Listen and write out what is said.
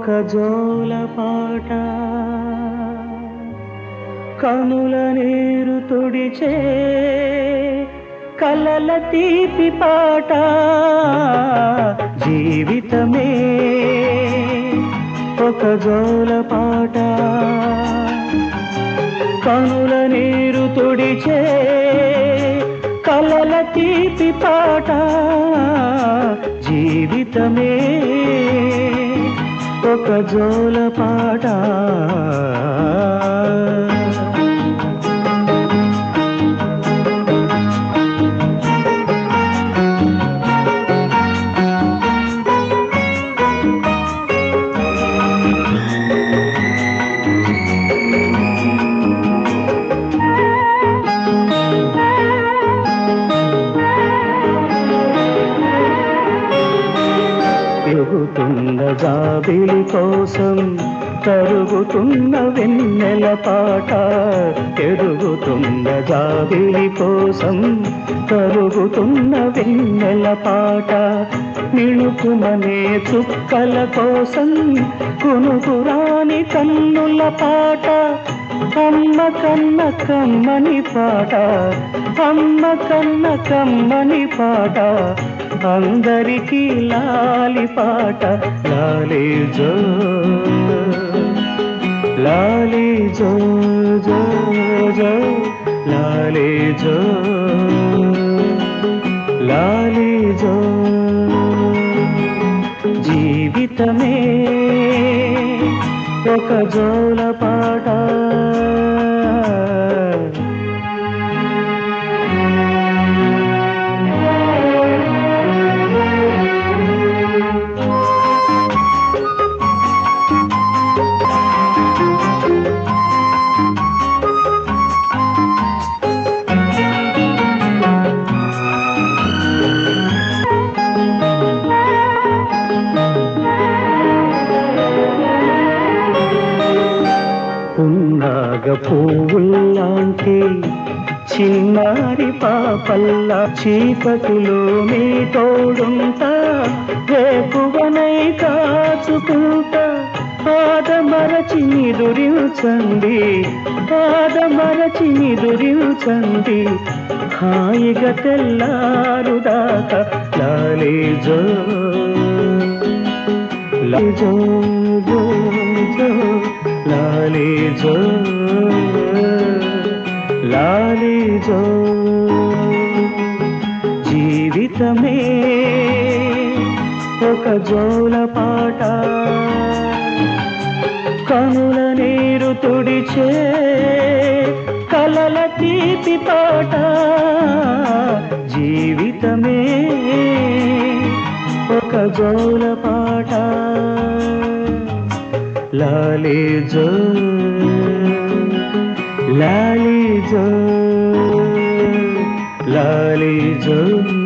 జోల పాట కనుల నీరు తుడిచే కలల తీపి పాట జీవితమే ఒక జోల పాట కనుల నీరు తుడిచే కలల తీపి పాట జీవితమే ఒక జోల పాట ఎరుగుతున్న జాబిలి కోసం తరుగుతున్న వెన్నెల పాట ఎరుగుతున్న జాబిలి కోసం తరుగుతున్న వెన్నెల పాట నిలుపుమనే చుక్కల కోసం కునుకురాని కన్నుల పాట అమ్మ కన్న కమ్మని పాట అమ్మ కన్న కమ్మని పాట అందరికీ లాలి పాట లాలి జో లాలి జో జో జో లాలి జో లాలి జో జీవితమే ఒక జోల పాట పున్నాగ పువ్వుల్లాంటి చిన్నారి పాపల్లా చీకటిలో మీ తోడుంటా రేపువనై కాచుకుంటా పాదమరచి నిదురించండి పాదమరచి నిదురించండి హాయిగా తెల్లారుదాకా లాలి జో లాలి జో జో జో లాలి జో లాలి జో జీవితమే ఒక జోల పాట కనుల నీరు తుడిచే కలల తీపి పాట జీవితమే ఒక జోల పాట లాలి జో లాలి జో లాలి జో